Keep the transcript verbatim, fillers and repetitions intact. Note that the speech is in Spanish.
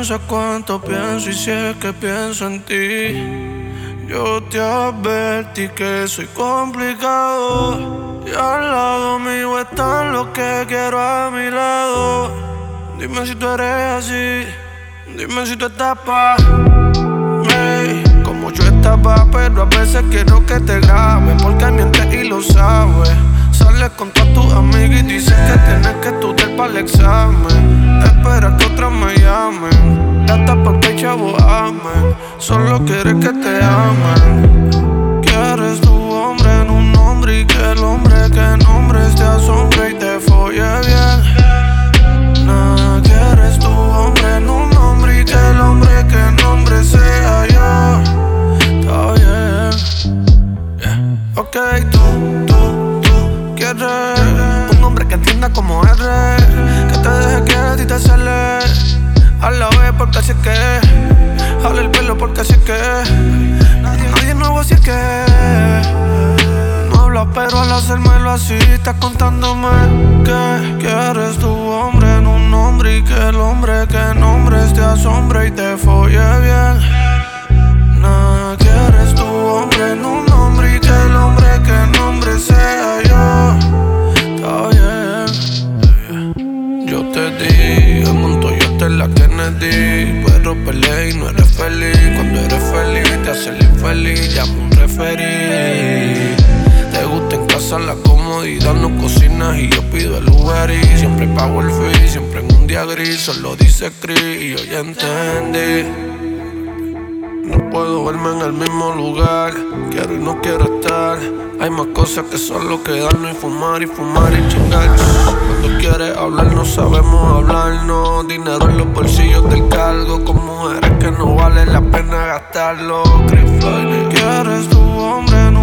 piensas cuánto pienso y si es que pienso en ti. Yo te advertí que soy complicado y al lado mío están los que quiero a mi lado. Dime si tú eres así, dime si tú estás pa' mí, como yo estaba, pero a veces quiero que te grabe, porque mientes y lo sabes. Sales con todas tus amigas y dices que tienes que estudiar para el examen. Esperas que otras me llamen, gastas porque chavo amen. Solo quieres que te amen. Quieres tu hombre en un hombre y que el hombre que nombres te asombre y te folle bien. Nah, quieres tu hombre en un hombre y que el hombre que nombre sea yo. Está bien, yeah. Ok, tú, tú, tú quieres un hombre que entienda como eres, que te deje que a ti te sale a la vez porque así es que jale el pelo porque así es que nadie, nadie nuevo así es que no hablas pero al hacérmelo así estás contándome que quieres tu hombre en un hombre y que el hombre que nombres te asombre y te folle bien. Nah, quieres tu hombre en un hombre y que el hombre que nombre sea yo. Está bien. Yo te di el Montoyote en la Kennedy, pero peleé y no eres feliz. Cuando eres feliz te hace el infeliz, llamo un referí. Te gusta en casa la comodidad, no cocinas y yo pido el Uber y siempre pago el fee, siempre en un día gris, solo dice Cris y yo ya entendí. No puedo verme en el mismo lugar, quiero y no quiero estar. Hay más cosas que solo quedarnos y fumar y fumar y chingar. Cuando quieres hablar no sabemos hablarnos. Dinero en los bolsillos del cargo, con mujeres que no vale la pena gastarlo. Chris Floyd. Quieres tu hombre en